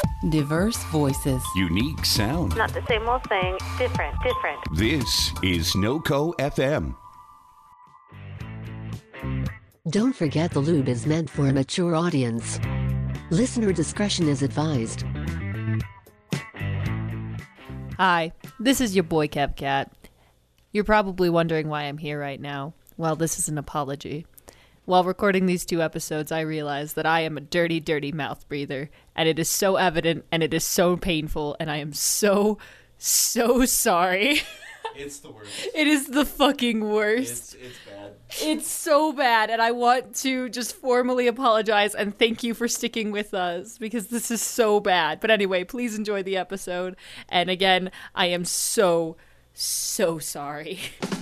Diverse voices. Unique sound. Not the same old thing. Different. This is NoCo FM. Don't forget the lube is meant for a mature audience. Listener discretion is advised. Hi, this is your boy KevCat. You're probably wondering why I'm here right now. Well, this is an apology. While recording these 2 episodes, I realized that I am a dirty, dirty mouth breather, and it is so evident, and it is so painful, and I am so sorry. It's the worst. It is the fucking worst. It's bad. It's so bad, and I want to just formally apologize and thank you for sticking with us, because this is so bad. But anyway, please enjoy the episode, and again, I am so sorry.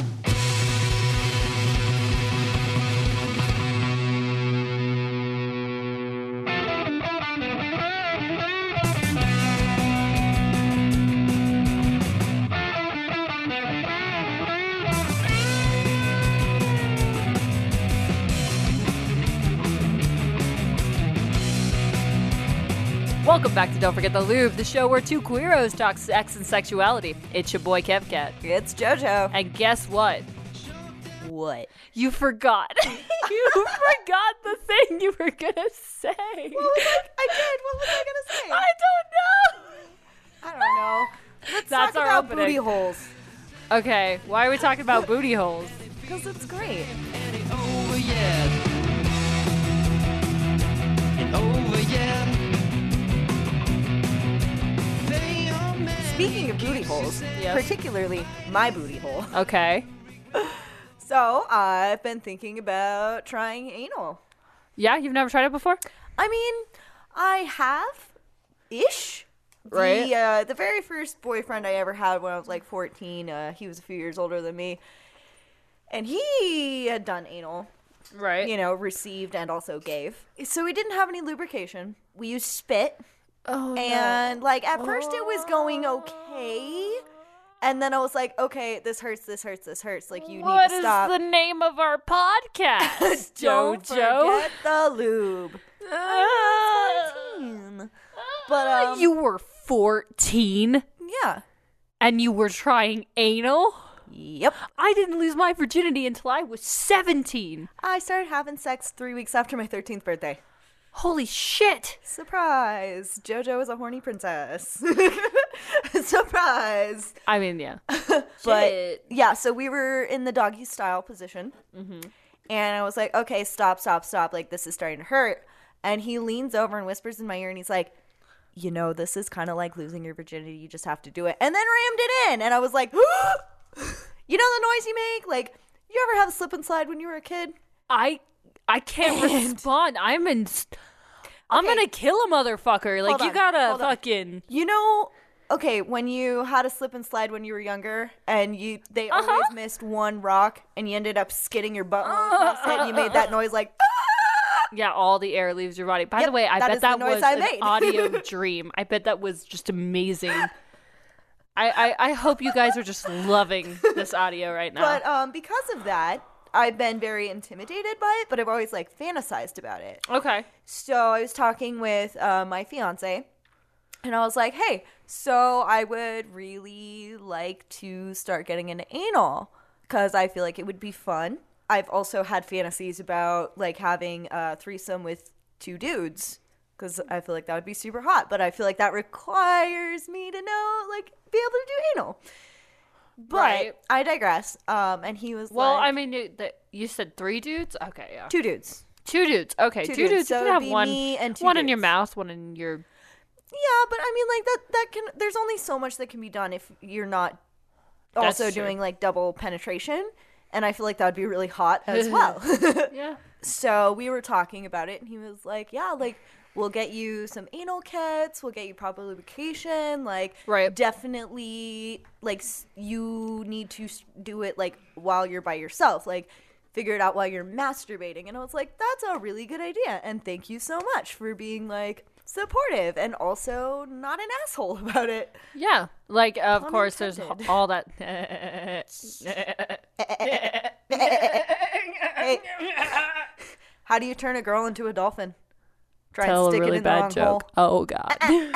Welcome back to Don't Forget the Lube, the show where 2 queeros talk sex and sexuality. It's your boy KevCat. It's JoJo. And guess what? What? You forgot. You forgot the thing you were gonna say. I did. What was I gonna say? I don't know. Let's That's talk our about opening. booty holes. Okay, why are we talking about booty holes? Because it's great. Speaking of booty holes, Yes. particularly my booty hole. Okay. So, I've been thinking about trying anal. Yeah, you've never tried it before? I mean, I have-ish. Right. The very first boyfriend I ever had when I was like 14, he was a few years older than me. And he had done anal. Right. You know, received and also gave. So we didn't have any lubrication. We used spit. Oh, And, like, at first it was going okay. And then I was like, okay, this hurts. Like, you What need to is stop. the name of our podcast, Don't JoJo? forget the lube. I was 14. But, you were 14 yeah. and you were trying anal? Yep. I didn't lose my virginity until I was 17. I started having sex 3 weeks after my 13th birthday. Holy shit. Surprise! JoJo is a horny princess. Surprise! I mean, yeah. But yeah, so we were in the doggy style position, and I was like, "Okay, stop! Like, this is starting to hurt." And he leans over and whispers in my ear, and he's like, "You know, this is kind of like losing your virginity. You just have to do it." And then rammed it in, and I was like, "You know the noise you make? Like, you ever have a slip and slide when you were a kid?" I can't respond. I'm gonna kill a motherfucker. Like, Hold you on, gotta hold on. fucking... You know, okay, when you had a slip and slide when you were younger, and they always missed one rock, and you ended up skidding your butt across it, and you made that noise like, Yeah, all the air leaves your body. By Yep, the way, I that bet is the that noise was I an made. audio dream. I bet that was just amazing. I hope you guys are just loving this audio right now. But because of that, I've been very intimidated by it, but I've always like fantasized about it. Okay. So I was talking with my fiance, and I was like, hey, so I would really like to start getting into anal because I feel like it would be fun. I've also had fantasies about like having a threesome with 2 dudes because I feel like that would be super hot, but I feel like that requires me to know, like, be able to do anal. But Right. I digress. And he was Well, like, I mean, you said 3 dudes? Okay, yeah. 2 dudes. 2 dudes. Okay, 2 dudes. So You it'd can have be one, me and 2 one in your dudes. mouth, one in your... Yeah, but I mean, like that can. There's only so much that can be done if you're not also That's true. doing like double penetration, and I feel like that would be really hot as well. Yeah. So we were talking about it, and he was like, "Yeah, like we'll get you some anal kits, we'll get you proper lubrication, like Right. definitely, like you need to do it like while you're by yourself, like." Figure it out while you're masturbating. And I was like, that's a really good idea. And thank you so much for being like supportive and also not an asshole about it. Yeah. Like, of Pun course, there's intended. all that... Hey, how do you turn a girl into a dolphin? Try tell and a stick really it in the bad wrong joke. hole. Oh God.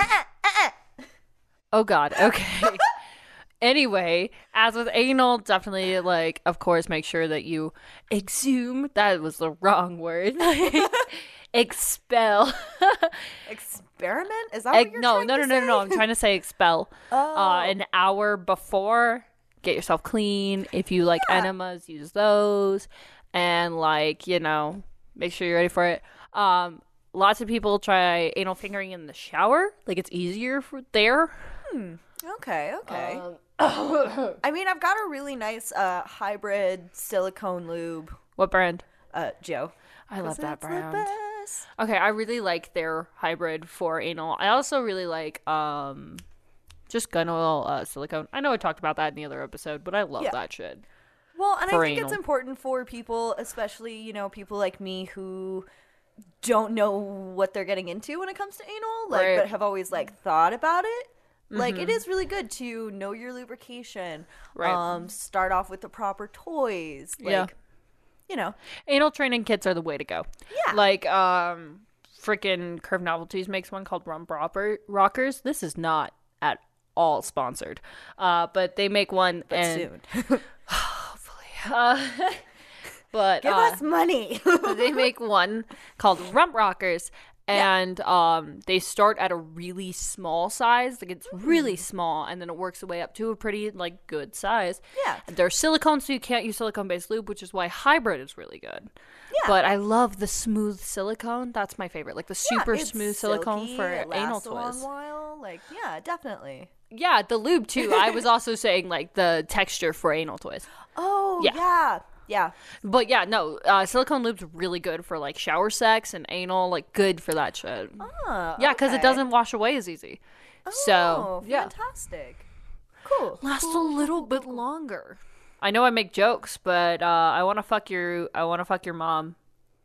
Oh God. Okay. Anyway, as with anal, definitely like, of course, make sure that you exhume. That was the wrong word. Expel. Experiment? Is that what you're No. trying to say? I'm trying to say expel. Oh. An hour before, get yourself clean. If you like enemas, use those, and like make sure you're ready for it. Lots of people try anal fingering in the shower. Like it's easier for there. Okay. I mean, I've got a really nice hybrid silicone lube. What brand? Joe. I love that It's the brand. best. Okay, I really like their hybrid for anal. I also really like just gun oil silicone. I know I talked about that in the other episode, but I love that shit. Well, and I For think it's anal. important for people, especially, people like me who don't know what they're getting into when it comes to anal, like, Right. but have always, like, thought about it. Like, it is really good to know your lubrication. Right. Start off with the proper toys. Like, Yeah. Anal training kits are the way to go. Yeah. Like, freaking Curve Novelties makes one called Rump Rockers. This is not at all sponsored. But they make one soon. but Give us money. they make one called Rump Rockers, and they start at a really small size. Like it's really small, and then it works its way up to a pretty like good size. Yeah. They're silicone, so you can't use silicone-based lube, which is why hybrid is really good. Yeah. But I love the smooth silicone. That's my favorite. Like the super it's smooth silicone silky, for it anal lasts a long toys. while. Like, yeah, definitely. Yeah, the lube too. I was also saying like the texture for anal toys. Oh, Yeah. yeah. But yeah, no, silicone lube's really good for like shower sex and anal, like good for that shit. Oh, Yeah, because it okay. doesn't wash away as easy. So Oh, yeah, fantastic. Cool. last a little bit longer. I know I make jokes, but I want to fuck your mom.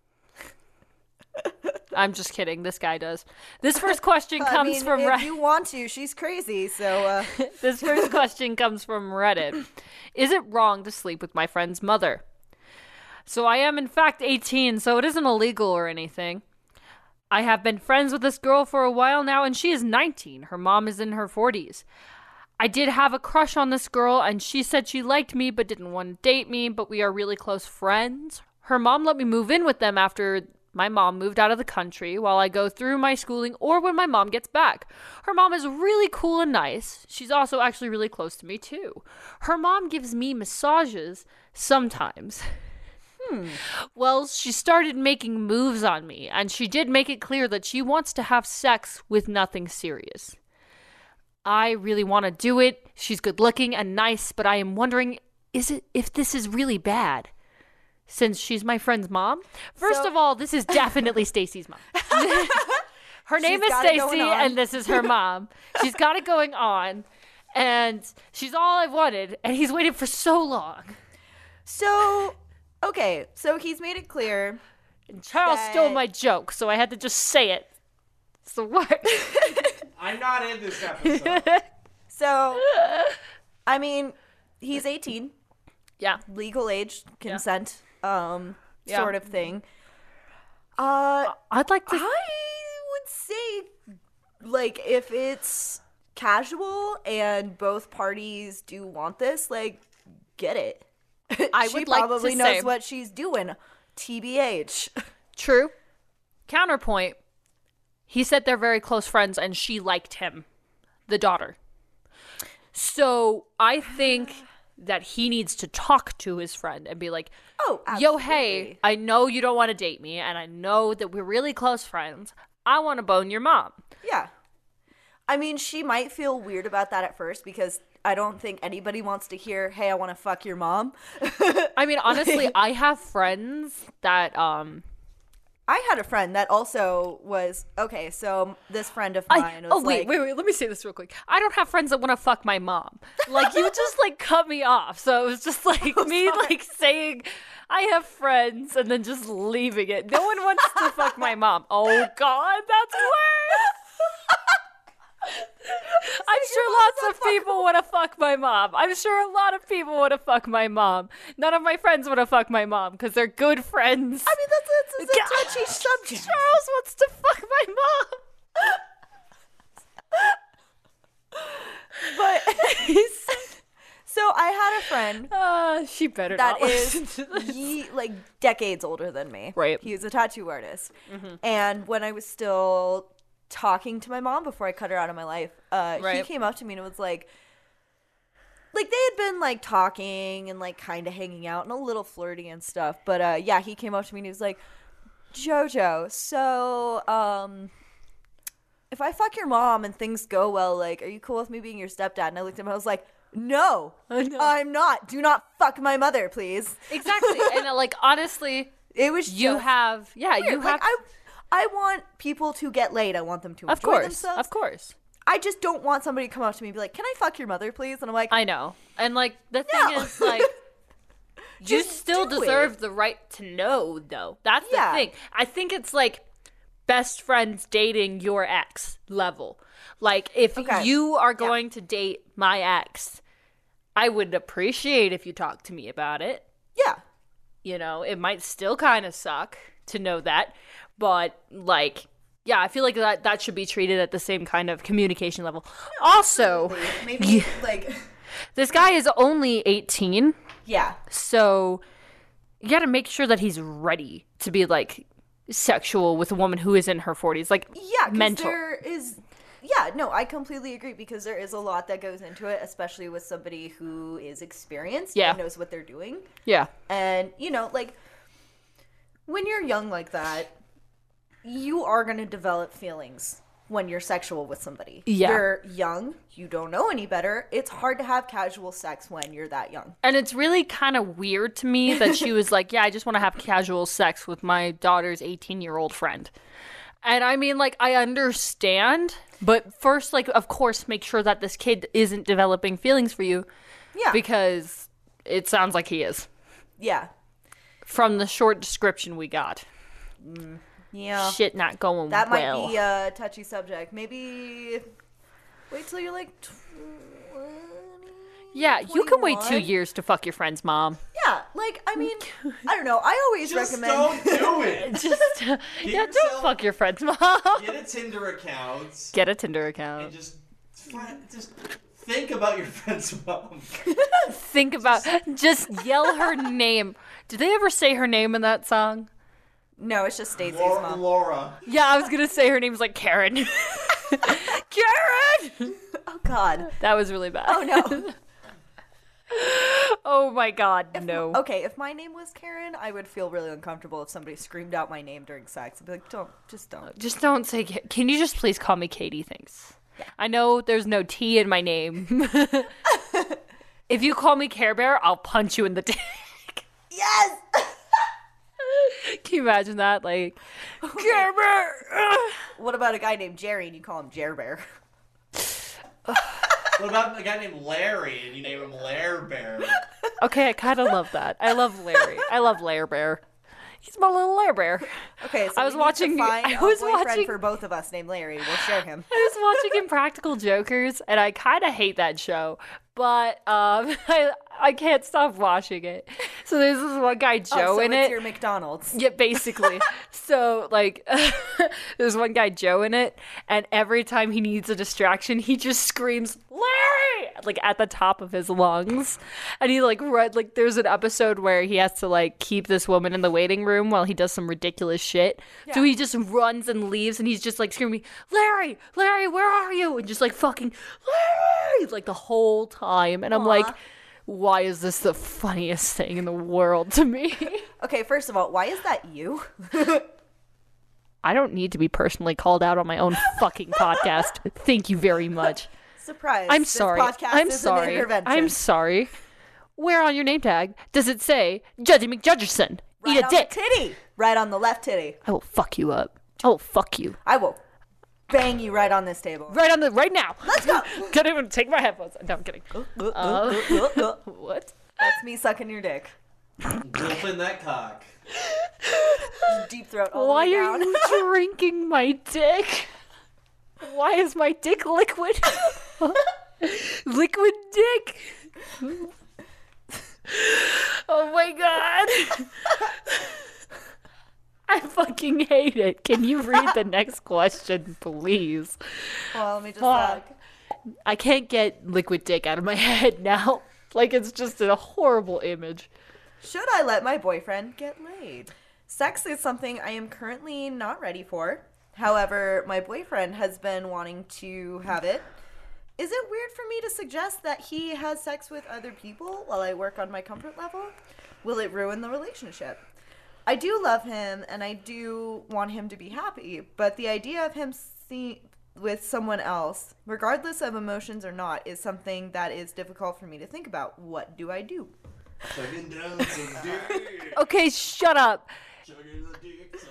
I'm just kidding. This guy does. This first question comes from if Reddit. you want to, she's crazy, so This first question comes from Reddit. Is it wrong to sleep with my friend's mother? So I am in fact 18, so it isn't illegal or anything. I have been friends with this girl for a while now, and she is 19. Her mom is in her 40s. I did have a crush on this girl, and she said she liked me but didn't want to date me, but we are really close friends. Her mom let me move in with them after my mom moved out of the country while I go through my schooling or when my mom gets back. Her mom is really cool and nice. She's also actually really close to me, too. Her mom gives me massages sometimes. Well, she started making moves on me, and she did make it clear that she wants to have sex with nothing serious. I really want to do it. She's good looking and nice, but I am wondering if this is really bad. Since she's my friend's mom. First of all, this is definitely Stacy's mom. Her name is got it going Stacy, on. and this is her mom. She's got it going on, and she's all I've wanted, and he's waited for so long. So, okay, so he's made it clear. And Charles That- stole my joke, so I had to just say it. It's the worst. I'm not in this episode. So, I mean, he's 18, Yeah. legal age, consent, Yeah. sort of thing. I'd like to... I would say, like, if it's casual and both parties do want this, like, get it. I She would like to probably knows say- what she's doing. TBH. True. Counterpoint. He said they're very close friends and she liked him, the daughter. So I think that he needs to talk to his friend and be like, Oh, yo, absolutely. hey, I know you don't want to date me and I know that we're really close friends. I want to bone your mom. Yeah. I mean, she might feel weird about that at first because I don't think anybody wants to hear, hey, I want to fuck your mom. I mean, honestly, I have friends that, I had a friend that also was, okay, so this friend of mine was wait, let me say this real quick. I don't have friends that want to fuck my mom. Like, you just, like, cut me off. So it was just, like, me, like, saying, I have friends, and then just leaving it. No one wants to fuck my mom. Oh, God, that's worse. I'm sure lots of people want to fuck my mom. I'm sure a lot of people want to fuck my mom. None of my friends want to fuck my mom because they're good friends. I mean, that's a touchy subject. Charles wants to fuck my mom. But so I had a friend She better that not listen is to this. like decades older than me. Right. He was a tattoo artist. And when I was still talking to my mom before I cut her out of my life, he came up to me and was like they had been like talking and like kind of hanging out and a little flirty and stuff. But yeah, he came up to me and he was like, Jojo, so if I fuck your mom and things go well, like, are you cool with me being your stepdad? And I looked at him, I was like, no, I'm not. Do not fuck my mother, please. Exactly. And like, honestly, It was you just have, yeah, weird. you have. Like, I want people to get laid. I want them to Of enjoy course, themselves. of course. I just don't want somebody to come up to me and be like, can I fuck your mother, please? And I'm like, I know. And like, the thing No. is, like, you Just still do deserve it. the right to know, though. That's the Yeah. thing. I think it's like best friends dating your ex level. Like, if Okay. you are going to date my ex, I would appreciate if you talk to me about it. yeah. You know, it might still kind of suck to know that, but like, yeah, I feel like that should be treated at the same kind of communication level. Also, Maybe, like, this guy is only 18, yeah. so you got to make sure that he's ready to be like sexual with a woman who is in her 40s, like Yeah, because mental. there is... Yeah, no, I completely agree because there is a lot that goes into it, especially with somebody who is experienced Yeah. and knows what they're doing. Yeah, And, you know, like, when you're young like that, you are going to develop feelings when you're sexual with somebody. Yeah. You're young, you don't know any better. It's hard to have casual sex when you're that young. and it's really kind of weird to me that she was like, yeah, I just want to have casual sex with my daughter's 18-year-old friend. And I mean, like, I understand, but first, like, of course, make sure that this kid isn't developing feelings for you, Yeah. because it sounds like he is. Yeah. From the short description we got. Yeah. Shit not going That well. might be a touchy subject. Maybe wait till you're like 20. Yeah, you can wait 2 21. years to fuck your friend's mom. Yeah, like, I mean, I don't know. I always Just recommend. don't do it. Just, yeah, don't yourself- fuck your friend's mom. Get a Tinder account Get a Tinder and account. just think about your friend's mom. Think about, just yell her name. Did they ever say her name in that song? No, it's just Stacey's Laura. mom. Laura. Yeah, I was gonna say her name's like Karen. Karen! Oh God. That was really bad. Oh no. Oh my god, no. Okay, if my name was Karen, I would feel really uncomfortable if somebody screamed out my name during sex. I'd be like, don't. Just don't say, can you just please call me Katie, thanks? I know there's no T in my name. If you call me Care Bear, I'll punch you in the dick. Yes. Can you imagine that? Like, Care Bear! What about a guy named Jerry and you call him Jer Bear? What about a guy named Larry and you name him Lair Bear? Okay, I kind of love that. I love Larry. I love Lair Bear. He's my little Lair Bear. Okay, so I was we need watching- to find I was a boyfriend watching- for both of us named Larry. We'll share him. I was watching Impractical Jokers, and I kind of hate that show, but I can't stop watching it. So there's this one guy, Joe, so in it's it. your McDonald's. Yeah, basically. So, like, there's one guy, Joe, in it, and every time he needs a distraction, he just screams, Larry! Like, at the top of his lungs. And he, like, there's an episode where he has to, like, keep this woman in the waiting room while he does some ridiculous shit. So he just runs and leaves, and he's just, like, screaming, Larry! Larry, where are you? And just, like, fucking, Larry! Like, the whole time. And I'm like, why is this the funniest thing in the world to me? Okay, first of all, why is that you? I don't need to be personally called out on my own fucking podcast. Thank you very much. Surprise. I'm this sorry. Podcast I'm is An sorry. intervention. I'm sorry. Where on your name tag does it say Judgy McJudgerson? Right Eat a on dick. The titty. Right on the left titty. I will fuck you up. I will fuck you. I will bang you right on this table. Right now. Let's go. Can't even take my headphones. No, I'm kidding. What? That's me sucking your dick. Wolfing that cock. Deep throat all Why the way are down. you drinking my dick? Why is my dick liquid? Liquid dick. Oh my god. I fucking hate it. Can you read the next question, please? Well, let me just Fuck. I can't get liquid dick out of my head now. Like, it's just a horrible image. should I let my boyfriend get laid? Sex is something I am currently not ready for. However, my boyfriend has been wanting to have it. Is it weird for me to suggest that he has sex with other people while I work on my comfort level? Will it ruin the relationship? I do love him and I do want him to be happy, but the idea of him with someone else, regardless of emotions or not, is something that is difficult for me to think about. What do I do? Chugging down some dick. Okay, shut up. Chugging the dick so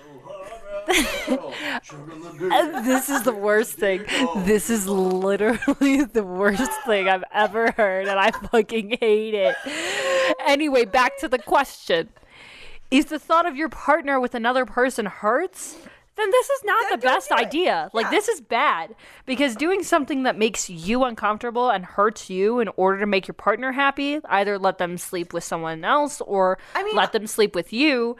hard. Chugging the dick. This is the worst thing. This is literally the worst thing I've ever heard, and I fucking hate it. Anyway, back to the question. If the thought of your partner with another person hurts, then this is not Then the don't best do it. idea. Like, Yeah. this is bad. Because doing something that makes you uncomfortable and hurts you in order to make your partner happy, either let them sleep with someone else or let them sleep with you,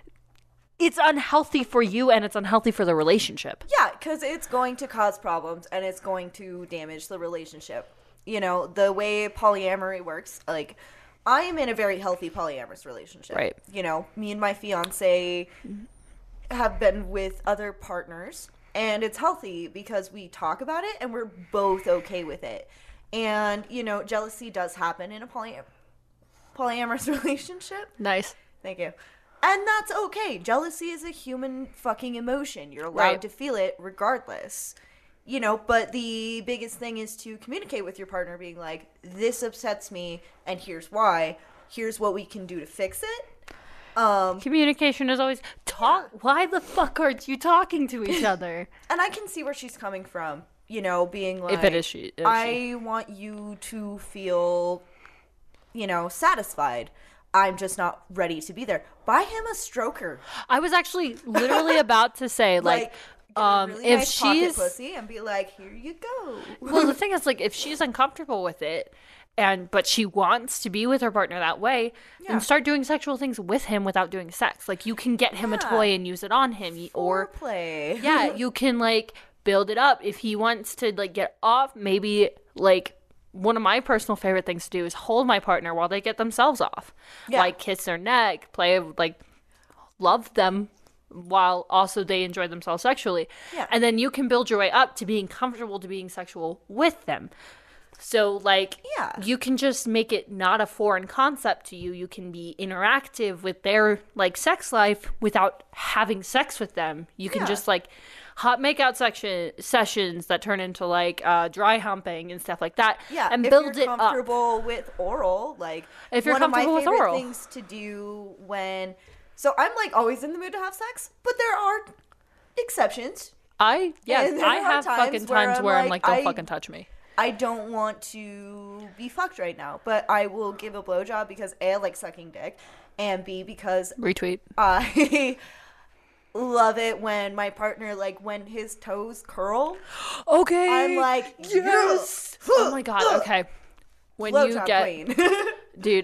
it's unhealthy for you and it's unhealthy for the relationship. Yeah, because it's going to cause problems and it's going to damage the relationship. You know, the way polyamory works, like, I am in a very healthy polyamorous relationship. Right. You know, me and my fiance have been with other partners, and it's healthy because we talk about it and we're both okay with it. And, you know, jealousy does happen in a polyamorous relationship. Nice. Thank you. And that's okay. Jealousy is a human fucking emotion. You're allowed Right. to feel it regardless. You know, but the biggest thing is to communicate with your partner, being like, this upsets me, and here's why. Here's what we can do to fix it. Communication is always talk. Why the fuck aren't you talking to each other? And I can see where she's coming from, you know, being like, If it is she. I want you to feel, you know, satisfied. I'm just not ready to be there. Buy him a stroker. I was actually literally about to say, like, get a really if nice pocket she's pussy and be like, here you go. well, the thing is, like, if she's uncomfortable with it, but she wants to be with her partner that way, Yeah. then start doing sexual things with him without doing sex. Like, you can get him a Yeah. toy and use it on him, or Foreplay. yeah, you can like build it up. If he wants to like get off, maybe like. One of my personal favorite things to do is hold my partner while they get themselves off. Yeah. Like, kiss their neck, play, like, love them while also they enjoy themselves sexually. Yeah. And then you can build your way up to being comfortable to being sexual with them. So, like, Yeah. you can just make it not a foreign concept to you. You can be interactive with their, like, sex life without having sex with them. You can Yeah. just, like, hot makeout sessions that turn into, like, dry humping and stuff like that. Yeah, and if build you're it up. comfortable with oral, like, If you're one of my comfortable with favorite oral. things to do when, so I'm like always in the mood to have sex, but there are exceptions. And there I are have fucking times where I'm like, don't fucking touch me. I don't want to be fucked right now, but I will give a blowjob because A, I like sucking dick, and B, because Retweet. I love it when my partner, like, when his toes curl, Okay. I'm like, yes. Oh my god. Okay. When you blowjob get, queen. dude,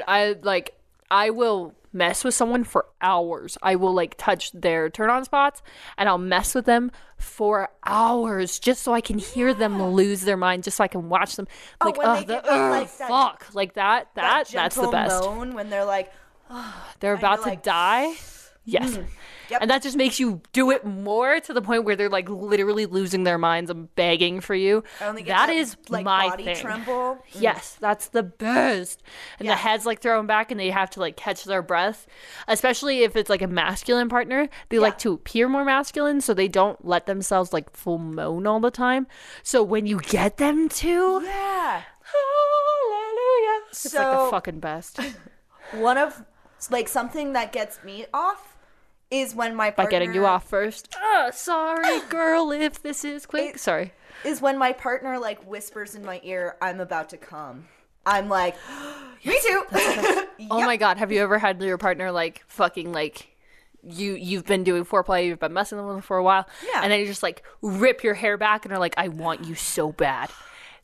I will mess with someone for hours. I will like touch their turn on spots and I'll mess with them for hours just so I can hear them lose their mind, just so I can watch them like, when they get that, like, that- fuck, like that that's the gentle best. moan when they're like, They're about to like, die. Yes. Yep. And that just makes you do it more to the point where they're like literally losing their minds and begging for you. I only get That is like my body thing. tremble. Yes, that's the best. And Yeah. the head's like thrown back and they have to like catch their breath. Especially if it's like a masculine partner. They like to appear more masculine so they don't let themselves like full moan all the time. So when you get them to, Yeah. hallelujah. It's like the So- fucking best. One of, like, something that gets me off is when my partner... By getting you off first. Sorry, girl, if this is quick. Sorry. Is when my partner, like, whispers in my ear, I'm about to come. I'm like, me too. Oh my god, have you ever had your partner like fucking like you've been doing foreplay, you've been messing with them for a while, Yeah. and then you just like rip your hair back and are like, I want you so bad.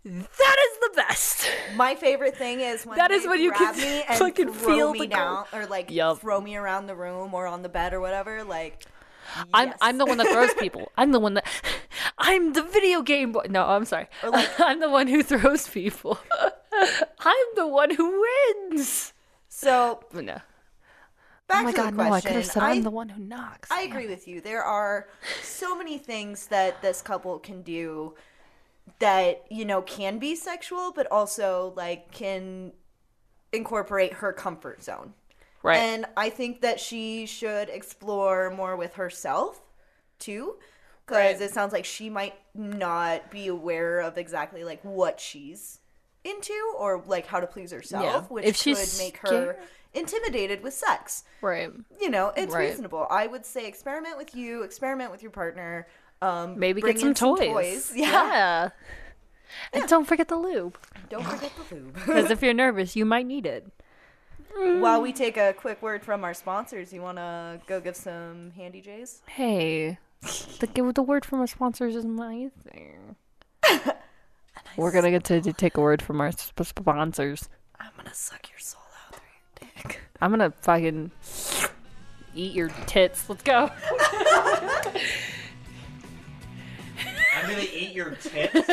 That is the best. My favorite thing is when That they is when you grab can me and fucking throw feel me the down, or like Yup. throw me around the room or on the bed or whatever. Like, I'm yes. the one that throws people. I'm the one that I'm the video game boy. No, I'm sorry. Or like- I'm the one who throws people. I'm the one who wins. So No. back Oh my to god, the no! I question. could have said I'm the one who knocks. I agree with you. There are so many things that this couple can do that, you know, can be sexual, but also like can incorporate her comfort zone. Right. And I think that she should explore more with herself too, because Right. it sounds like she might not be aware of exactly like what she's into or like how to please herself, Yeah. which If could she's make her scared- intimidated with sex. Right. You know, it's Right. reasonable. I would say experiment with you, experiment with your partner. Maybe bring get some in toys. Yeah. And don't forget the lube. Don't forget the lube. Because if you're nervous, you might need it. While we take a quick word from our sponsors, you want to go give some handy J's? Hey, the word from our sponsors is my thing. We're gonna get to take a word from our sponsors. I'm going to suck your soul out through your dick. I'm gonna fucking eat your tits. Let's go. I'm gonna eat your tits.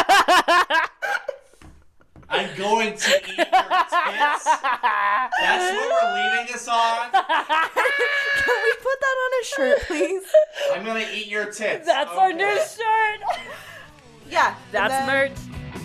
I'm going to eat your tits. That's what we're leaving this on. Can we put that on a shirt, please? I'm gonna eat your tits. That's our Okay. new shirt. Yeah. That's and then- merch.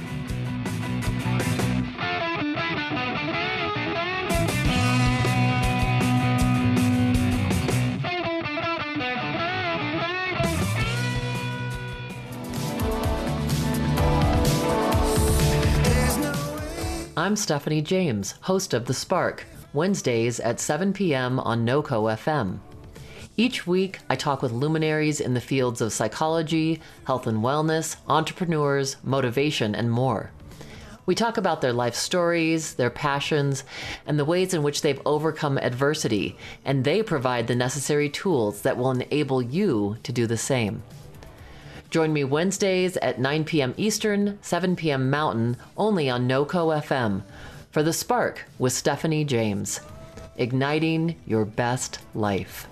I'm Stephanie James, host of The Spark, Wednesdays at 7 p.m. on NoCo FM. Each week, I talk with luminaries in the fields of psychology, health and wellness, entrepreneurs, motivation, and more. We talk about their life stories, their passions, and the ways in which they've overcome adversity, and they provide the necessary tools that will enable you to do the same. Join me Wednesdays at 9 p.m. Eastern, 7 p.m. Mountain, only on NoCo FM, for The Spark with Stephanie James. Igniting your best life.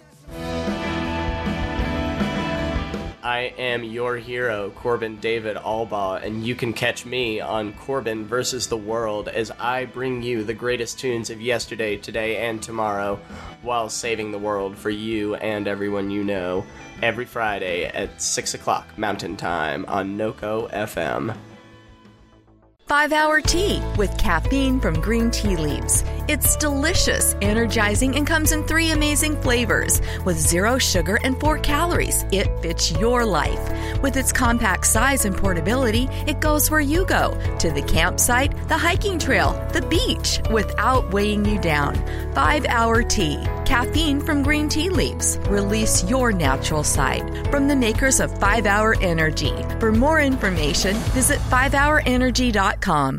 I am your hero, Corbin David Albaugh, and you can catch me on Corbin vs. the World as I bring you the greatest tunes of yesterday, today, and tomorrow while saving the world for you and everyone you know every Friday at 6 o'clock Mountain Time on NoCo FM. 5-Hour Tea with caffeine from green tea leaves. It's delicious, energizing, and comes in 3 amazing flavors with 0 sugar and 4 calories. It fits your life. With its compact size and portability, it goes where you go, to the campsite, the hiking trail, the beach, without weighing you down. 5-Hour Tea, caffeine from green tea leaves. Release your natural side. From the makers of 5-Hour Energy. For more information, visit 5hourenergy.com.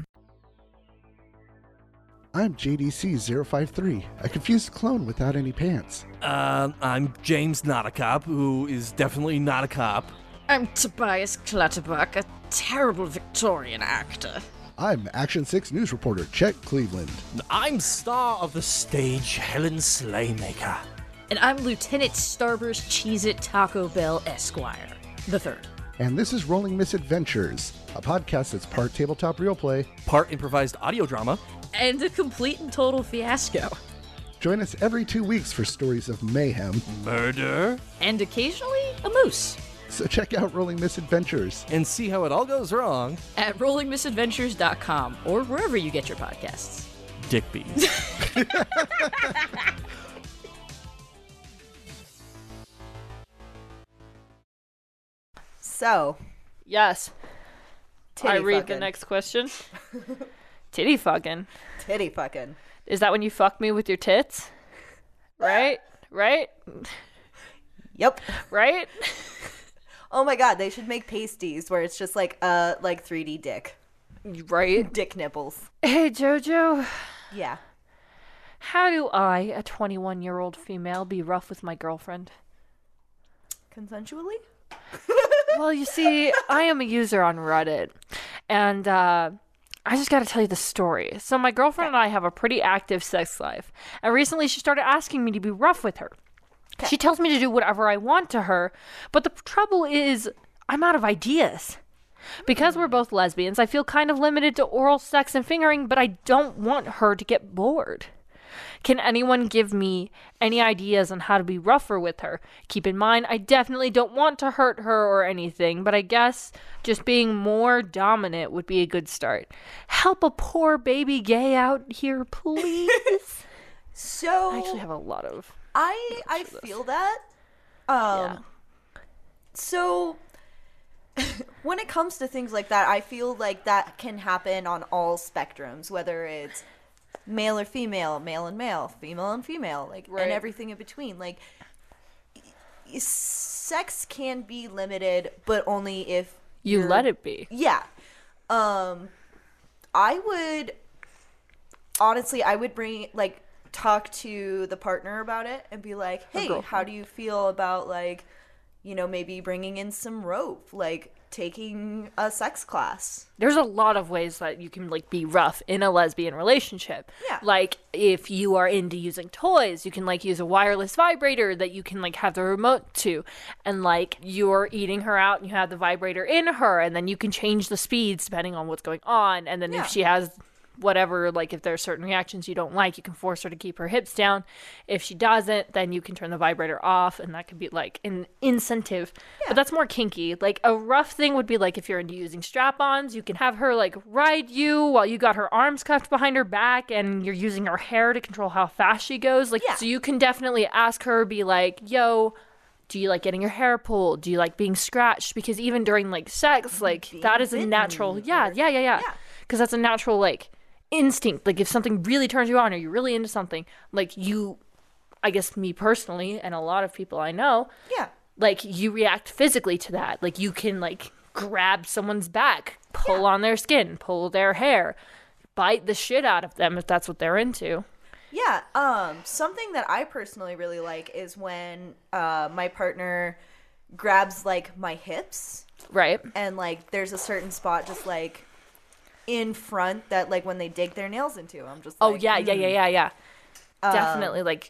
I'm JDC053, a confused clone without any pants. I'm James Not a Cop, who is definitely not a cop. I'm Tobias Clutterbuck, a terrible Victorian actor. I'm Action 6 news reporter Chet Cleveland. I'm star of the stage Helen Slaymaker. And I'm Lieutenant Starburst Cheez-It Taco Bell Esquire, the third. And this is Rolling Misadventures, a podcast that's part tabletop real play, part improvised audio drama, and a complete and total fiasco. Join us every 2 weeks for stories of mayhem, murder, and occasionally a moose. So check out Rolling Misadventures and see how it all goes wrong at rollingmisadventures.com or wherever you get your podcasts. Dick bees. So, yes. Titty I read fucking. the next question. Titty fucking. Titty fucking. Is that when you fuck me with your tits? Right? Right? Yep. Right? Oh my god, they should make pasties where it's just like 3D dick. Right? Dick nipples. Hey, Jojo. Yeah. How do I, a 21-year-old female, be rough with my girlfriend? Consensually? Well, you see, I am a user on Reddit, And I just got to tell you the story. So my girlfriend and I have a pretty active sex life. And recently she started asking me to be rough with her. She tells me to do whatever I want to her. But the trouble is I'm out of ideas. Because we're both lesbians, I feel kind of limited to oral sex and fingering, but I don't want her to get bored. Can anyone give me any ideas on how to be rougher with her? Keep in mind, I definitely don't want to hurt her or anything, but I guess just being more dominant would be a good start. Help a poor baby gay out here, please. So I actually have a lot of... I feel that. So when it comes to things like that, I feel like that can happen on all spectrums, whether it's male or female, male and male, female and female, like, and everything in between. Like, sex can be limited, but only if you let it be. Yeah. I would honestly, talk to the partner about it and be like, hey, how do you feel about, like, you know, maybe bringing in some rope, like taking a sex class. There's a lot of ways that you can, like, be rough in a lesbian relationship. Yeah. Like, if you are into using toys, you can, like, use a wireless vibrator that you can, like, have the remote to. And, like, you're eating her out and you have the vibrator in her, and then you can change the speeds depending on what's going on. And then if she has whatever, like, if there are certain reactions you don't like, you can force her to keep her hips down. If she doesn't, then you can turn the vibrator off, and that could be, like, an incentive. But that's more kinky. Like, a rough thing would be, like, if you're into using strap-ons, you can have her, like, ride you while you got her arms cuffed behind her back, and you're using her hair to control how fast she goes. Like, so you can definitely ask her, be like, yo, do you like getting your hair pulled? Do you like being scratched? Because even during, like, sex, like, that is a natural... Yeah. Because that's a natural, like, instinct. Like, if something really turns you on or you're really into something, like, you, I guess me personally and a lot of people I know, like, you react physically to that. Like, you can, like, grab someone's back, pull on their skin, pull their hair, bite the shit out of them if that's what they're into. Something that I personally really like is when my partner grabs, like, my hips, right, and, like, there's a certain spot just, like, in front that, like, when they dig their nails into, I'm just like, definitely, like,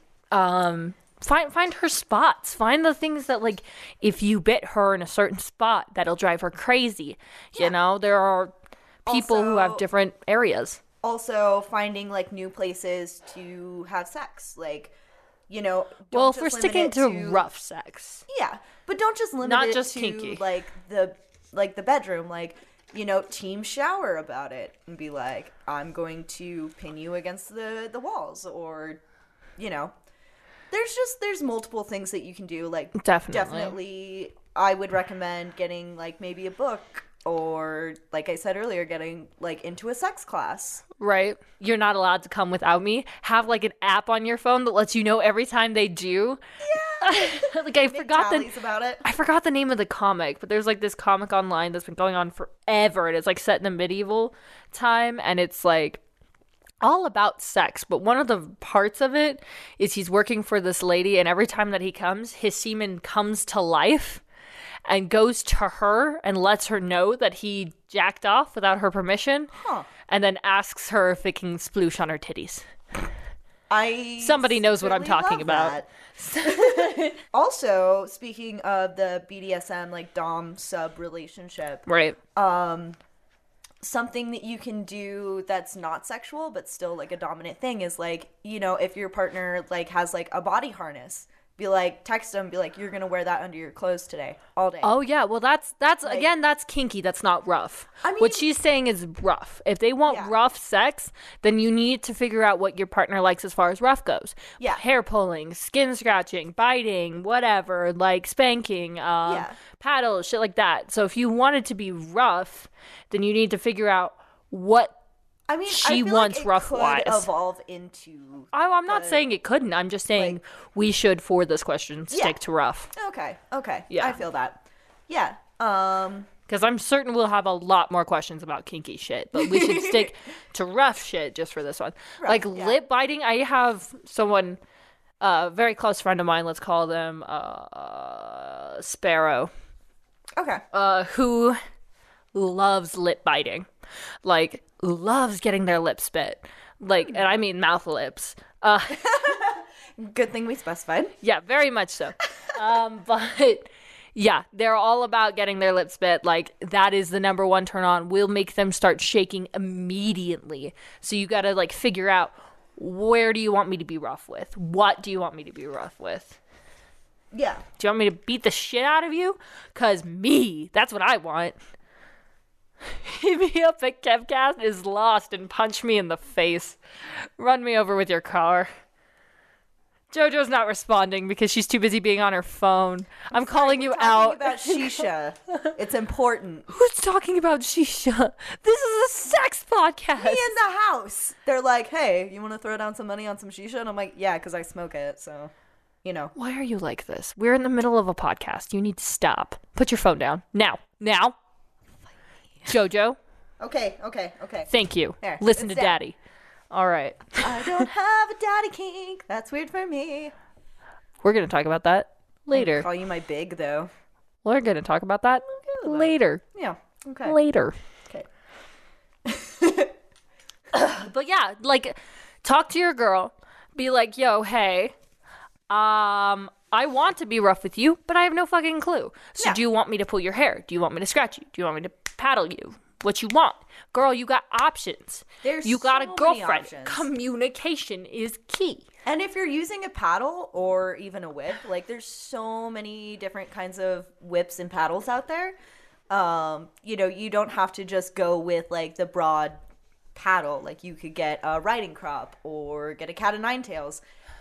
find her spots, find the things that, like, if you bit her in a certain spot, that'll drive her crazy. You know, there are people who have different areas. Also finding, like, new places to have sex, like, you know, well, if we're sticking to rough sex, but don't just limit not it just to kinky, like the bedroom, like, you know, team shower about it and be like, I'm going to pin you against the walls, or, you know, there's multiple things that you can do. Like, definitely I would recommend getting, like, maybe a book, or, like I said earlier, getting, like, into a sex class. Right. You're not allowed to come without me. Have, like, an app on your phone that lets you know every time they do. Yeah. Like, I forgot the name of the comic, but there's, like, this comic online that's been going on forever, and it's, like, set in the medieval time, and it's, like, all about sex. But one of the parts of it is he's working for this lady, and every time that he comes, his semen comes to life and goes to her and lets her know that he jacked off without her permission, and then asks her if it can sploosh on her titties. Somebody knows what I'm talking about. Also, speaking of the BDSM, like, dom sub relationship, right? Something that you can do that's not sexual but still, like, a dominant thing is, like, you know, if your partner, like, has, like, a body harness, be like, text them, be like, you're gonna wear that under your clothes today, all day. Oh yeah, well that's like, again, that's kinky. That's not rough. I mean, what she's saying is rough. If they want rough sex, then you need to figure out what your partner likes as far as rough goes. Yeah, hair pulling, skin scratching, biting, whatever, like spanking, paddles, shit like that. So if you want it to be rough, then you need to figure out what. I mean, she I feel wants like it rough could wise. Evolve into. I'm not saying it couldn't. I'm just saying, like, we should, for this question, stick to rough. Okay. Yeah, I feel that. Yeah. Because I'm certain we'll have a lot more questions about kinky shit, but we should stick to rough shit just for this one. Lip biting. I have someone, a very close friend of mine. Let's call them Sparrow. Okay. Who loves lip biting. Like, loves getting their lips bit. Like, and I mean mouth lips. Good thing we specified. Yeah, very much so. But yeah, they're all about getting their lips bit. Like, that is the number one turn on. We'll make them start shaking immediately. So you got to like figure out, where do you want me to be rough with? What do you want me to be rough with? Yeah. Do you want me to beat the shit out of you? 'Cause that's what I want. Hit me up at Kevcast is lost and punch me in the face. Run me over with your car. JoJo's not responding because she's too busy being on her phone. I'm calling you out. About shisha. It's important. Who's talking about shisha? This is a sex podcast. Me in the house. They're like, hey, you want to throw down some money on some shisha? And I'm like, yeah, because I smoke it, so, you know. Why are you like this? We're in the middle of a podcast. You need to stop. Put your phone down. Now. JoJo. Okay. Thank you. There, listen to it's down. Daddy. All right. I don't have a daddy kink. That's weird for me. We're going to talk about that later. I call you my big, though. We're going to talk about that later. Yeah. Okay. Later. Okay. But yeah, like, talk to your girl. Be like, yo, hey, I want to be rough with you, but I have no fucking clue. So do you want me to pull your hair? Do you want me to scratch you? Do you want me to paddle you? What you want? Girl, you got options. You got a girlfriend. Communication is key. And if you're using a paddle or even a whip, like, there's so many different kinds of whips and paddles out there. You know, you don't have to just go with, like, the broad paddle. Like, you could get a riding crop or get a cat of nine tails.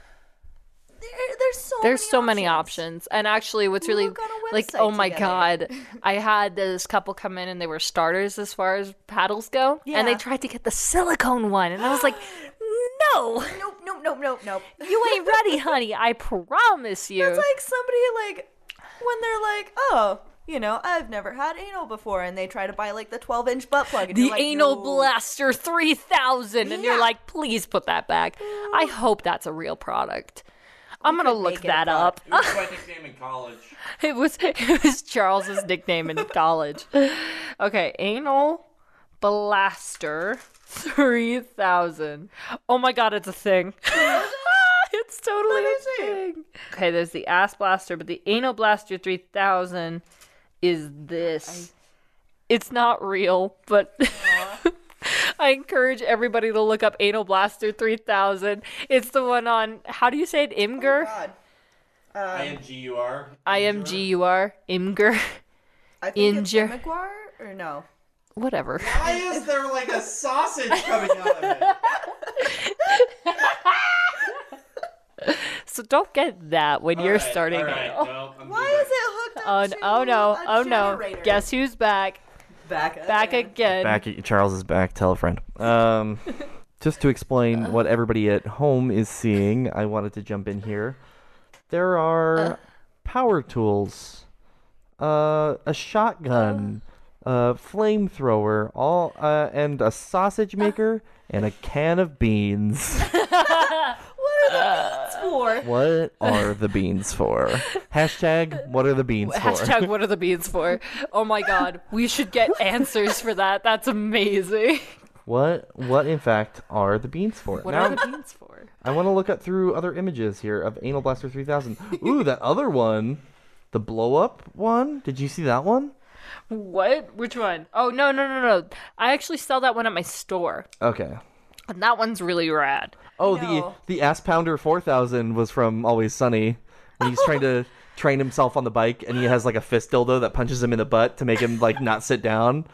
There's so many options. And actually, what's really like, oh my god, I had this couple come in and they were starters as far as paddles go, and they tried to get the silicone one, and I was like, no, nope. You ain't ready, honey. I promise you. It's like somebody, like, when they're like, oh, you know, I've never had anal before, and they try to buy, like, the 12-inch butt plug. And the you're like, Anal no. Blaster 3000, and you're like, please put that back. I hope that's a real product. I'm gonna look that up. It was my nickname in college. It was Charles's nickname in college. Okay, Anal Blaster 3000. Oh my god, it's a thing. It's totally a thing. Okay, there's the Ass Blaster, but the Anal Blaster 3000 is this. It's not real, but I encourage everybody to look up Anal Blaster 3000. It's the one on, how do you say it? Imgur? Oh, IMGUR. IMGUR. Imgur. I think it's Imgur, or no? Whatever. Why is there like a sausage coming out of it? So don't get that when you're starting anal. Well, why is it hooked up to a generator? Guess who's back? Back again. Charles is back. Tell a friend. Just to explain what everybody at home is seeing, I wanted to jump in here. There are power tools, a shotgun, a flamethrower, and a sausage maker, and a can of beans. What are the beans for? Hashtag, what are the beans for? Hashtag, what are the beans for? Oh my god, we should get answers for that. That's amazing. What in fact are the beans for? What are the beans for? I want to look up through other images here of Anal Blaster 3000. Ooh, that other one. The blow up one? Did you see that one? What? Which one? Oh, no. I actually sell that one at my store. Okay. And that one's really rad. Oh, the Ass Pounder 4000 was from Always Sunny. When he's trying to train himself on the bike, and he has like a fist dildo that punches him in the butt to make him like not sit down.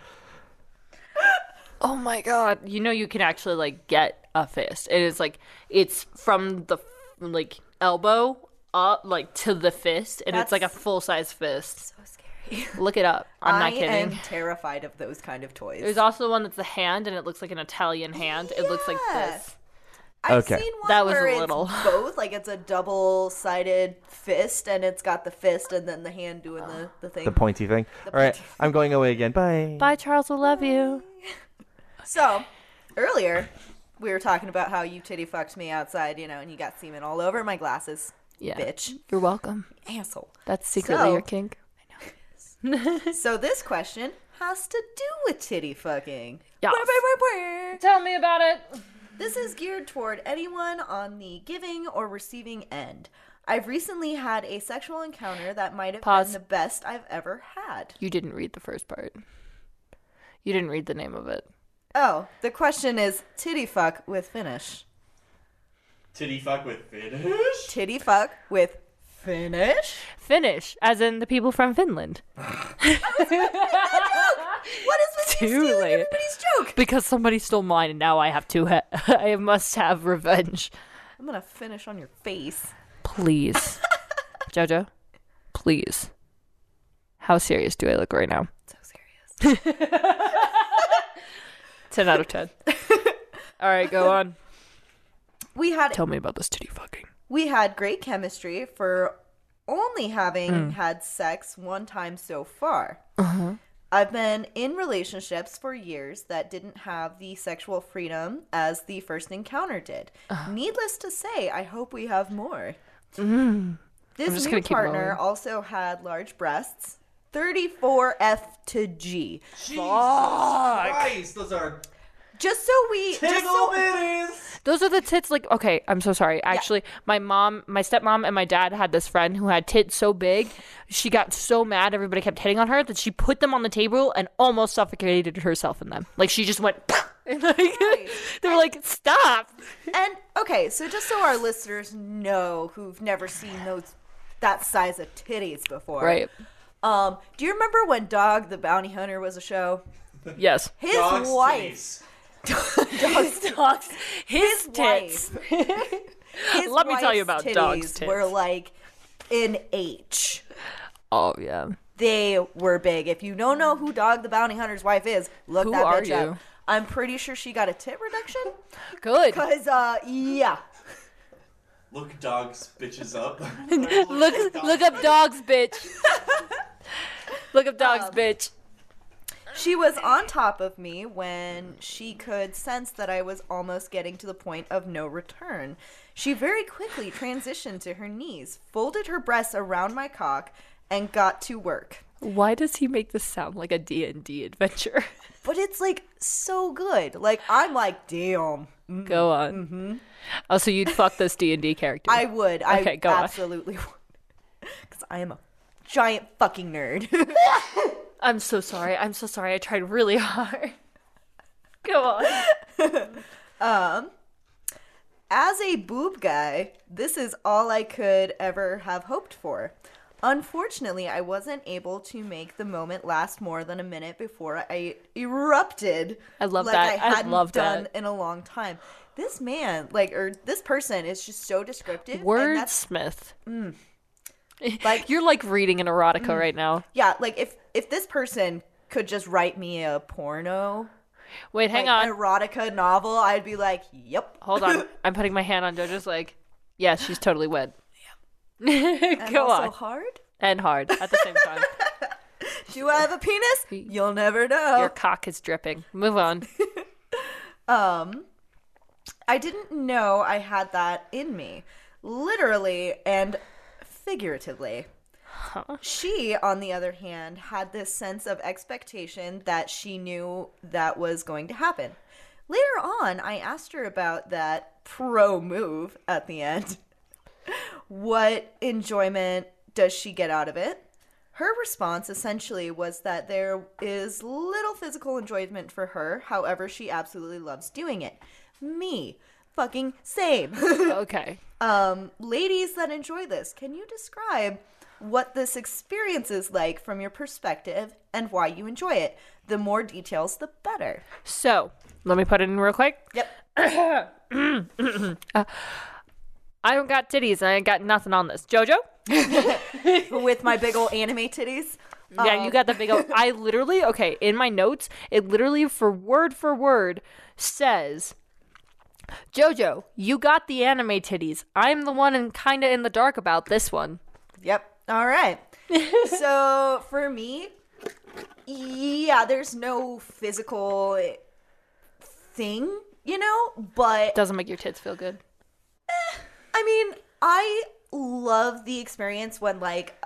Oh my god. You know you can actually like get a fist. It is like, it's from the like elbow up like to the fist, and it's like a full-size fist. So scary. Look it up. I'm not kidding. I am terrified of those kind of toys. There's also one that's a hand, and it looks like an Italian hand. It looks like this. I've seen one that was where a little. It's both, like it's a double-sided fist, and it's got the fist and then the hand doing the thing. The pointy thing. All right, I'm going away again. Bye. Bye, Charles. We love you. So, earlier, we were talking about how you titty fucked me outside, you know, and you got semen all over my glasses. Yeah. Bitch. You're welcome. Asshole. That's secretly your kink. I know. So this question has to do with titty fucking. Yes. Tell me about it. This is geared toward anyone on the giving or receiving end. I've recently had a sexual encounter that might have been the best I've ever had. You didn't read the first part. You didn't read the name of it. Oh, the question is titty fuck with finish. Titty fuck with finish? Titty fuck with finish? Finish, as in the people from Finland. What is with you stealing everybody's joke? Because somebody stole mine and now I have to I must have revenge. I'm gonna finish on your face. Please. Jojo, please. How serious do I look right now? So serious. 10 out of 10. All right, go on. Tell me about this titty fucking. We had great chemistry for only having had sex one time so far. Uh-huh. I've been in relationships for years that didn't have the sexual freedom as the first encounter did. Needless to say, I hope we have more. This new partner also had large breasts. 34F to G. Jesus Christ, those are those are the tits. Like, okay, I'm so sorry. Actually, my stepmom and my dad had this friend who had tits so big, she got so mad everybody kept hitting on her that she put them on the table and almost suffocated herself in them. Like, she just went and like, they were like, stop. And okay, so just so our listeners know who've never seen that size of titties before, right? Do you remember when Dog the Bounty Hunter was a show? Yes. His wife. Dogs. His tits. Let me tell you about Dog's tits. Were like an H. Oh yeah. They were big. If you don't know who Dog the Bounty Hunter's wife is, look who that are bitch you? up. I'm pretty sure she got a tit reduction. Good. Because yeah. Look dogs bitches up. look up dogs, bitch. Look up dogs, bitch. She was on top of me when she could sense that I was almost getting to the point of no return. She very quickly transitioned to her knees, folded her breasts around my cock, and got to work. Why does he make this sound like a D&D adventure? But it's like so good. Like, I'm like, damn. Go on. Mm-hmm. Oh, so you'd fuck this D&D character? I would. Okay, go on. Absolutely would. Because I am a giant fucking nerd. I'm so sorry. I tried really hard. Go on. As a boob guy, this is all I could ever have hoped for. Unfortunately, I wasn't able to make the moment last more than a minute before I erupted. I love like that. I hadn't love done that. in a long time. This man, this person is just so descriptive. Wordsmith. Like, you're like reading an erotica right now. Yeah, like if this person could just write me a porno. Wait, hang on. Erotica novel, I'd be like, yep. Hold on. I'm putting my hand on Jojo's leg. Yeah, she's totally wet. And Go also on. hard? And hard at the same time. Do I have a penis? You'll never know. Your cock is dripping. Move on. I didn't know I had that in me. Literally and figuratively. Huh? She, on the other hand, had this sense of expectation that she knew that was going to happen. Later on, I asked her about that pro move at the end. What enjoyment does she get out of it? Her response essentially was that there is little physical enjoyment for her, however, she absolutely loves doing it. Me. Fucking same. Okay. Ladies that enjoy this, can you describe what this experience is like from your perspective and why you enjoy it? The more details, the better. So, let me put it in real quick. Yep. I don't got titties and I ain't got nothing on this. Jojo? With my big old anime titties? Yeah, you got the big old... I literally... Okay, in my notes, it literally for word says... Jojo, you got the anime titties. I'm the one kind of in the dark about this one. Yep. All right. So, for me, yeah, there's no physical thing, but... Doesn't make your tits feel good. I mean, I love the experience when,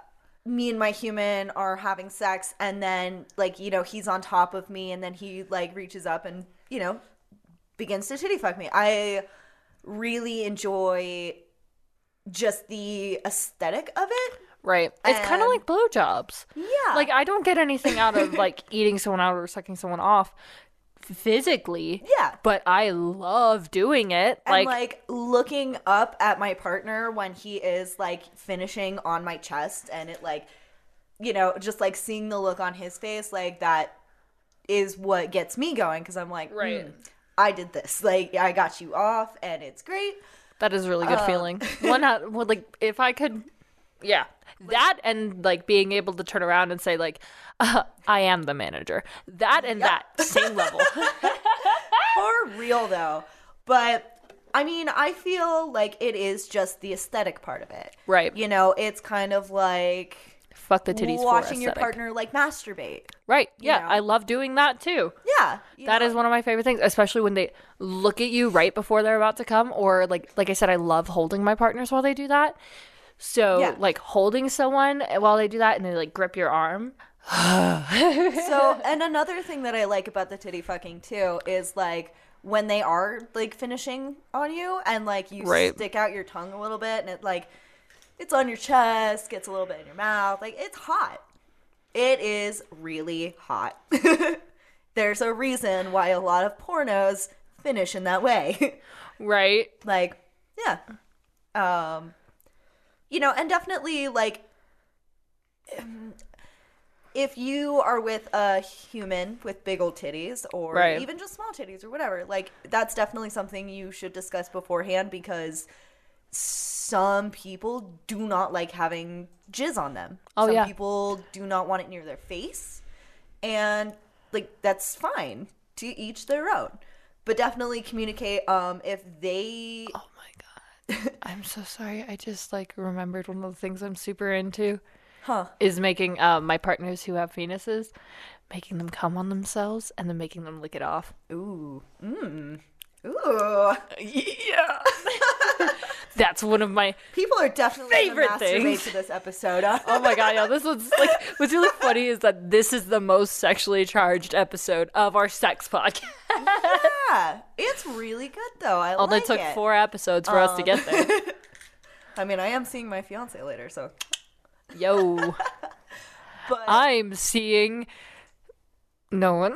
me and my human are having sex, and then, like, you know, he's on top of me, and then he, like, reaches up and, you know, begins to titty fuck me. I really enjoy just the aesthetic of it. Right. It's kind of like blowjobs. Yeah. Like, I don't get anything out of, like, eating someone out or sucking someone off physically. Yeah. But I love doing it. And, like, looking up at my partner when he is, like, finishing on my chest, and it, like, you know, just, like, seeing the look on his face, like, that is what gets me going, because I'm like, right. I did this. Like, I got you off, and it's great. That is a really good feeling. Like, if I could, yeah. That and, like, being able to turn around and say, like, I am the manager. That and that, same level. For real, though. But, I mean, I feel like it is just the aesthetic part of it. Right. You know, it's kind of like... Fuck the titties watching for your aesthetic. partner, like, masturbate. Right. Yeah, know? I love doing that, too. Yeah. That is one of my favorite things, especially when they look at you right before they're about to come, or, like I said, I love holding my partners while they do that. So, like, holding someone while they do that, and they, like, grip your arm. So, and another thing that I like about the titty fucking, too, is, like, when they are, like, finishing on you, and, like, you stick out your tongue a little bit, and it, like, it's on your chest, gets a little bit in your mouth. Like, it's hot. It is really hot. There's a reason why a lot of pornos finish in that way. Right. Like, yeah. You know, and definitely, like, if you are with a human with big old titties, or even just small titties or whatever, like, that's definitely something you should discuss beforehand, because some people do not like having jizz on them. Some people do not want it near their face. And, like, that's fine. To each their own. But definitely communicate if they... Oh my god. I'm so sorry. I just, like, remembered one of the things I'm super into. Is making my partners who have penises, making them come on themselves and then making them lick it off. Ooh. Ooh. Yeah. That's one of my people are definitely favorite gonna masturbate things to this episode. Oh my god, yeah, this one's like, what's really funny is that this is the most sexually charged episode of our sex podcast. Yeah, it's really good though. I Only like took it. 4 episodes for us to get there. I mean, I am seeing my fiance later, so yo. But I'm seeing no one.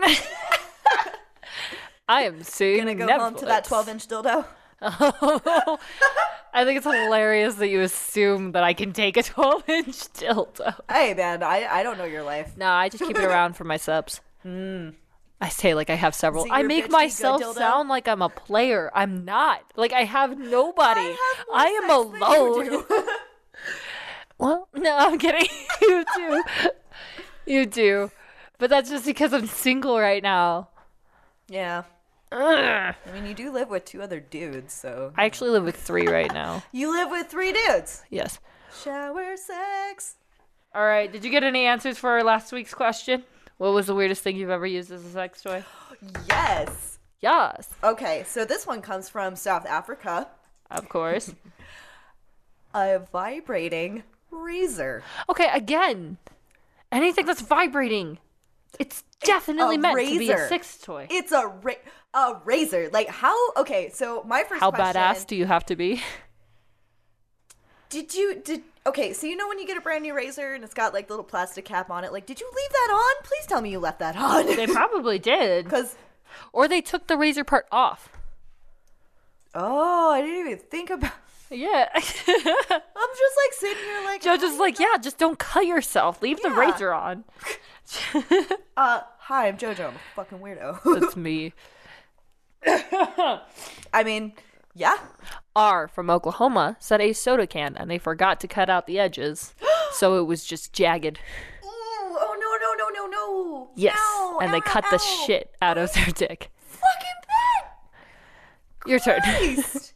I am seeing gonna go Netflix. home to that 12-inch dildo. Oh, I think it's hilarious that you assume that I can take a 12-inch dildo. Hey, man, I don't know your life. No, I just keep it around for my subs. I say like I have several. So I your make bitch be myself good dildo? sound like I'm a player. I'm not. Like, I have nobody. I am sex than you alone. Well, no, I'm kidding. You do. You do. But that's just because I'm single right now. Yeah. Ugh. I mean, you do live with 2 other dudes, so... I actually live with 3 right now. You live with 3 dudes? Yes. Shower sex. All right. Did you get any answers for our last week's question? What was the weirdest thing you've ever used as a sex toy? Yes. Yes. Okay, so this one comes from South Africa. Of course. A vibrating razor. Okay, again, anything that's vibrating, it's definitely meant to be a sex toy. It's a razor. Like, how? Okay, so my first How question. badass do you have to be? Okay, so you know when you get a brand new razor and it's got like the little plastic cap on it, like, did you leave that on? Please tell me you left that on. They probably did. Or they took the razor part off. Oh, I didn't even think about. Yeah. I'm just like sitting here like. Joe just like, yeah, just don't cut yourself. Leave the razor on. Hi, I'm JoJo. I'm a fucking weirdo. That's me. I mean, yeah. R from Oklahoma said a soda can and they forgot to cut out the edges, so it was just jagged. No. Yes, Ow, and they cut the shit out of their dick. Fucking bad. Your turn. Christ.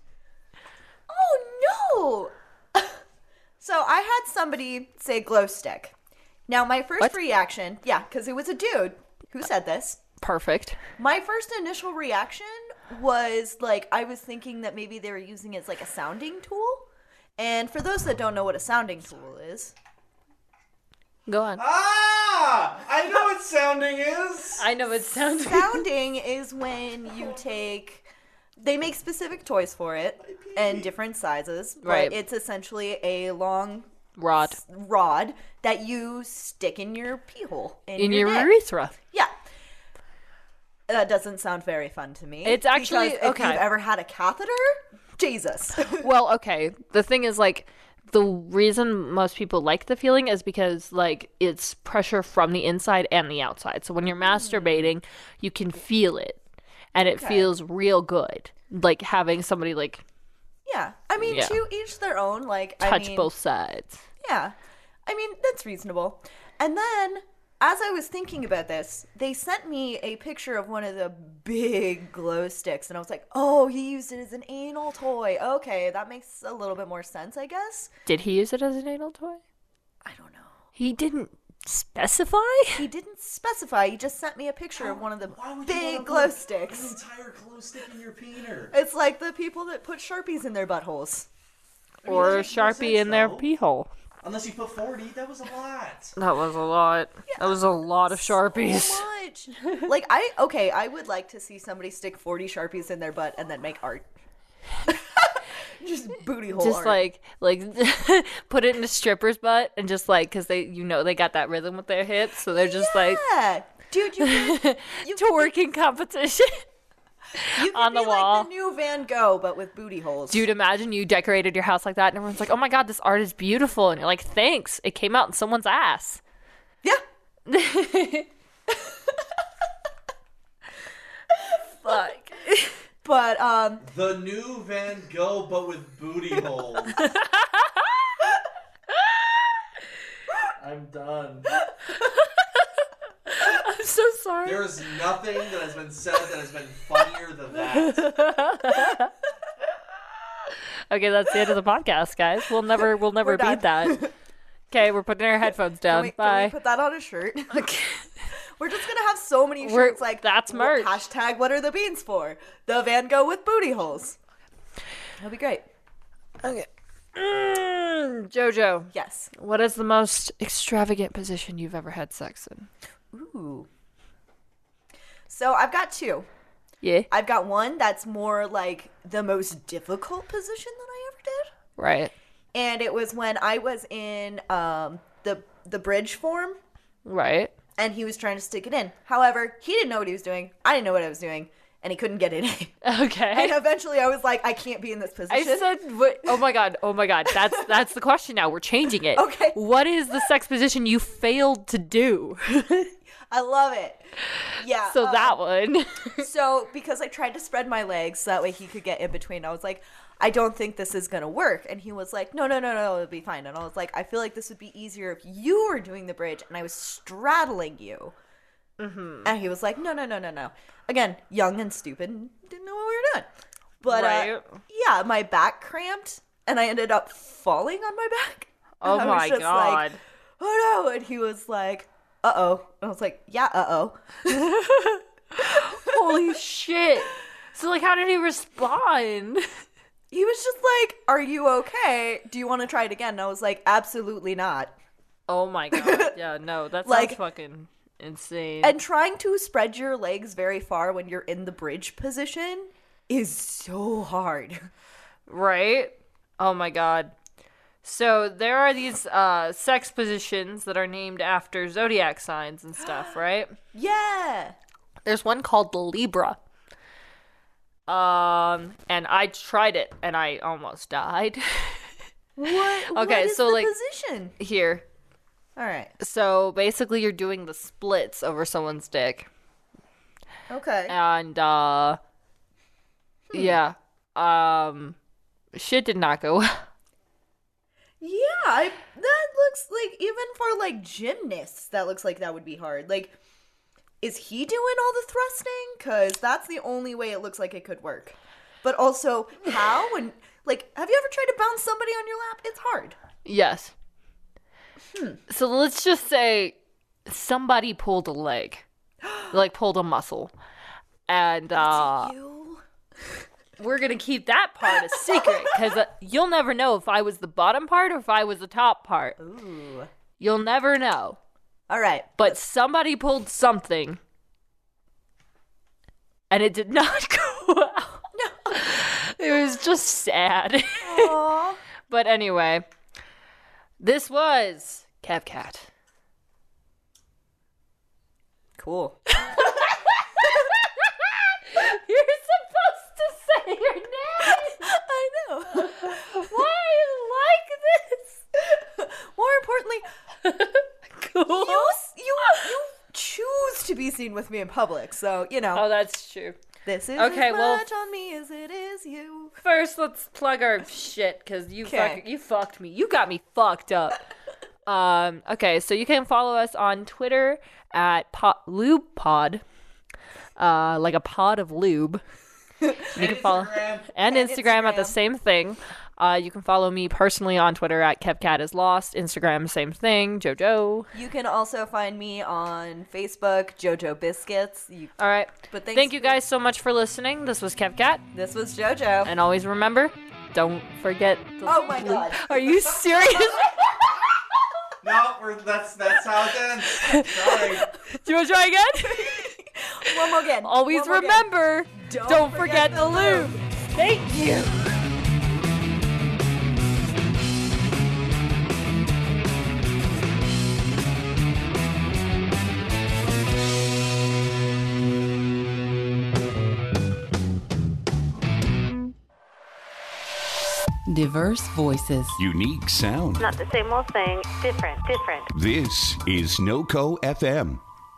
Oh no. So I had somebody say glow stick. Now my first reaction, because it was a dude who said this. Perfect. My first initial reaction was like, I was thinking that maybe they were using it as like a sounding tool. And for those that don't know what a sounding tool is, Go on. I know what sounding is. I know what sounding. Sounding is when you take. They make specific toys for it and different sizes, but Right. it's essentially a long Rod. that you stick in your pee hole In your dick. urethra. Yeah. That doesn't sound very fun to me. It's actually- because if okay. you've ever had a catheter, Jesus. Well, okay. The thing is, like, the reason most people like the feeling is because, like, it's pressure from the inside and the outside. So when you're masturbating, you can feel it, and it Okay. feels real good. Like, having somebody, like, Yeah. I mean, Yeah. to each their own. Like, touch I mean, both sides. Yeah. I mean, that's reasonable. And then, as I was thinking about this, they sent me a picture of one of the big glow sticks, and I was like, oh, he used it as an anal toy. Okay, that makes a little bit more sense, I guess. Did he use it as an anal toy? I don't know. He didn't specify? He didn't specify. He just sent me a picture of one of the would you big wanna glow put sticks. An entire glow stick in your peener. It's like the people that put Sharpies in their buttholes. Or a Sharpie in their pee hole. Unless you put 40, that was a lot. That was a lot. That was a lot of Sharpies. So much. Like, I would like to see somebody stick 40 Sharpies in their butt and then make art. Just booty hole Just art. like put it in a stripper's butt and just like, because they, they got that rhythm with their hips, so they're just like, yeah. Dude, you twerking competition you on the be wall. like the new Van Gogh, but with booty holes. Dude, imagine you decorated your house like that and everyone's like, oh my god, this art is beautiful. And you're like, thanks. It came out in someone's ass. Yeah. Fuck. But, The new Van Gogh, but with booty holes. I'm done. I'm so sorry. There is nothing that has been said that has been funnier than that. Okay, that's the end of the podcast, guys. We'll never We're done. beat that. Okay, we're putting our headphones down. Can Bye. we put that on a shirt? We're just gonna have so many shirts like that's merch. Hashtag what are the beans for? The Van Gogh with booty holes. That'll be great. Okay. Jojo. Yes. What is the most extravagant position you've ever had sex in? Ooh. So I've got two. Yeah. I've got one that's more like the most difficult position that I ever did. Right. And it was when I was in the bridge form. Right. And he was trying to stick it in. However, he didn't know what he was doing. I didn't know what I was doing. And he couldn't get it in. Okay. And eventually I was like, I can't be in this position. I said, what? Oh my god. That's the question now. We're changing it. Okay. What is the sex position you failed to do? I love it. Yeah. So that one. So because I tried to spread my legs so that way he could get in between, I was like, I don't think this is going to work. And he was like, no, it'll be fine. And I was like, I feel like this would be easier if you were doing the bridge and I was straddling you. Mm-hmm. And he was like, no. Again, young and stupid, didn't know what we were doing. But Right. yeah, my back cramped and I ended up falling on my back. Oh And I was my just god. like, oh no. And he was like, uh-oh. And I was like, yeah, uh-oh. Holy shit. So like, how did he respond? He was just like, are you okay? Do you want to try it again? And I was like, absolutely not. Oh my god. Yeah, no, that sounds Like- fucking insane. And trying to spread your legs very far when you're in the bridge position is so hard. Right? Oh my god. So there are these sex positions that are named after zodiac signs and stuff, right? Yeah. There's one called the Libra. And I tried it and I almost died. What? Okay, what is so the like position? here. All right. So basically you're doing the splits over someone's dick. Okay. And yeah. Shit did not go well. Yeah, that looks like, even for like gymnasts, that looks like that would be hard. Like, is he doing all the thrusting? Because that's the only way it looks like it could work. But also, how? And like, have you ever tried to bounce somebody on your lap? It's hard. Yes. So let's just say somebody pulled a leg, like pulled a muscle, and we're gonna keep that part a secret because you'll never know if I was the bottom part or if I was the top part. Ooh. You'll never know. All right. But somebody pulled something. And it did not go out. No. It was just sad. Aww. But anyway, this was CapCat. Cool. You're supposed to say your name. I know. Why are you like this? More importantly, cool. You choose to be seen with me in public, so you know. Oh, that's true. This is okay, as well, much on me as it is you. First, let's plug our shit because you Okay. fucked me. You got me fucked up. Okay, so you can follow us on Twitter at LubePod, like a pod of lube. You can follow and Instagram at the same thing. You can follow me personally on Twitter at KevCatIsLost. Instagram, same thing. JoJo. You can also find me on Facebook, JoJo Biscuits. All right. But thank you guys so much for listening. This was KevCat. This was JoJo. And always remember, don't forget. Oh my God. Are you serious? No, that's how it ends. Sorry. Do you want to try again? One more again. Always One more remember, again. don't forget the lube. Thank you. Diverse voices. Unique sound. Not the same old thing. Different. This is NoCo FM.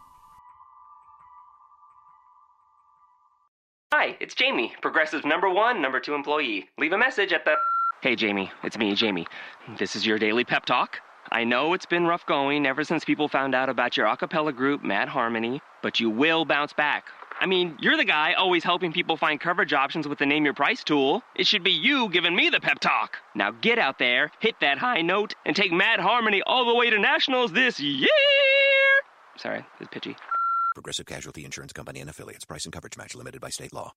Hi, it's Jamie, Progressive's #1, #2 employee. Leave a message at the... Hey, Jamie, it's me, Jamie. This is your daily pep talk. I know it's been rough going ever since people found out about your a cappella group, Mad Harmony, but you will bounce back. I mean, you're the guy always helping people find coverage options with the Name Your Price tool. It should be you giving me the pep talk. Now get out there, hit that high note, and take Mad Harmony all the way to nationals this year! Sorry, it's pitchy. Progressive Casualty Insurance Company and Affiliates. Price and coverage match limited by state law.